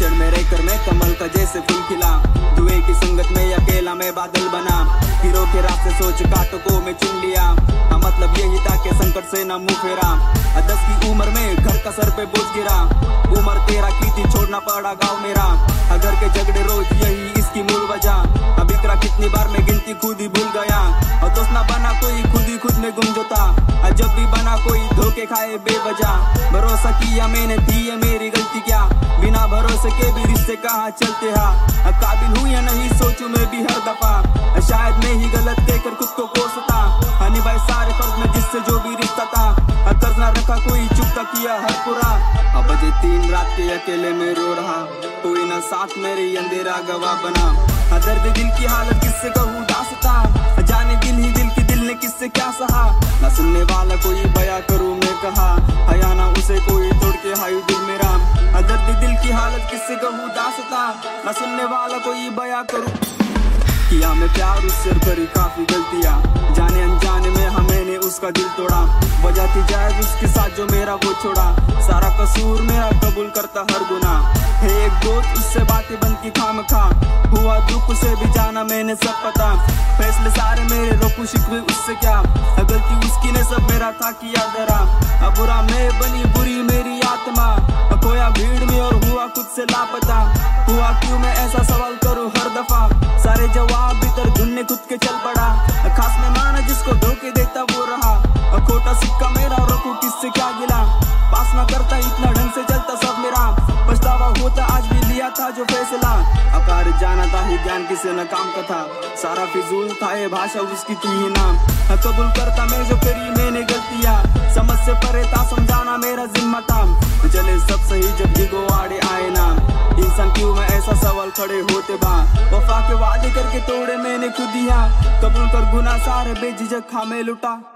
कीचड़ में रहकर मैं कमल का जैसे फूल खिला, धुएं की संगत में अकेला मैं बादल बना, हीरो के रास्ते सोच कांटों को मैं चुन लिया। हाँ मतलब यही था कि संकट से न मुंह फेरा, 10 की उम्र में घर का सर पे बोझ गिरा, उम्र 13 की थी छोड़ना पड़ा गाँव मेरा, घर के झगड़े रोज यही इसकी मूल वजह, बिखरा कितनी बार मैं गिनती खुद ही भूल गया, और दोस्त ना बना कोई खुद ही खुद में गुम जोता, जब भी बना कोई धोखे खाए बेवजह, भरोसा किया मैंने थी ये मेरी गलती क्या, बिना भरोसे के भी रिश्ते कहाँ चलते हैं, काबिल हूँ या नहीं सोचूं मैं भी हर दफा, शायद मैं ही गलत कहकर खुद को कोसता, निभाए सारे फर्ज में जिससे जो भी रिश्ता था, कर्ज ना रखा कोई चुकता किया हर पूरा, अब बजे 3 रात के अकेले में रो रहा, कोई ना साथ मेरे अंधेरा गवाह बना, दर्द दिल की हालत किससे कहूँ दास्ता, जाने दिल ही दिल की दिल ने किससे क्या सहा, ना सुनने वाला कोई बया करूँ मैं कहा, हया ना उसे कोई तोड़ के हाई दिल मेरा, दर्द दिल की हालत किससे कहूँ दास्ता, ना सुनने वाला कोई बया करूँ, किया मैं प्यार उससे करी काफी गलतियां, जाने अनजाने में मैंने उसका दिल तोड़ा, वजह थी जायज उसके साथ जो मेरा वो छोड़ा, सारा कसूर मेरा कबूल करता हर गुना, है एक दोस्त उससे बातें बनती खाम खा, हुआ दुख उसे भी जाना मैंने सब पता, फैसले सारे मेरे रोकू शिकवे उससे क्या, गलती उसकी ने सब मेरा था किया डरा, बुरा मैं बनी बुरी मेरी आत्मा, खोया भीड़ में और हुआ खुद से लापता, हुआ क्यों मैं ऐसा सवाल करूँ हर दफा, सारे जवाब भीतर ढूंढने खुद के चल पड़ा, खास मेहमान जिसको धोखे देता वो रहा, खोटा सिक्का मेरा रोकू किससे क्या गिला, पास ना करता इतना ढंग से चलता सब मेरा, पछतावा होता आज भी लिया था जो फैसला, अकार जाना था ही ज्ञान किसे न काम का था, सारा फिजूल था ये भाषा उसकी थी ही नाम, कबूल करता मैं जो करी मैंने गलतियां, समझ से परे था समझाना मेरा जिम्मा था, चले सब सही जब ईगो आड़े आए ना, इंसान क्यों में ऐसा सवाल खड़े होते बा, वफा के वादे करके तोड़े मैंने खुद दिया, कबूल कर गुना सारे बेझिझक खा मैं लुटा।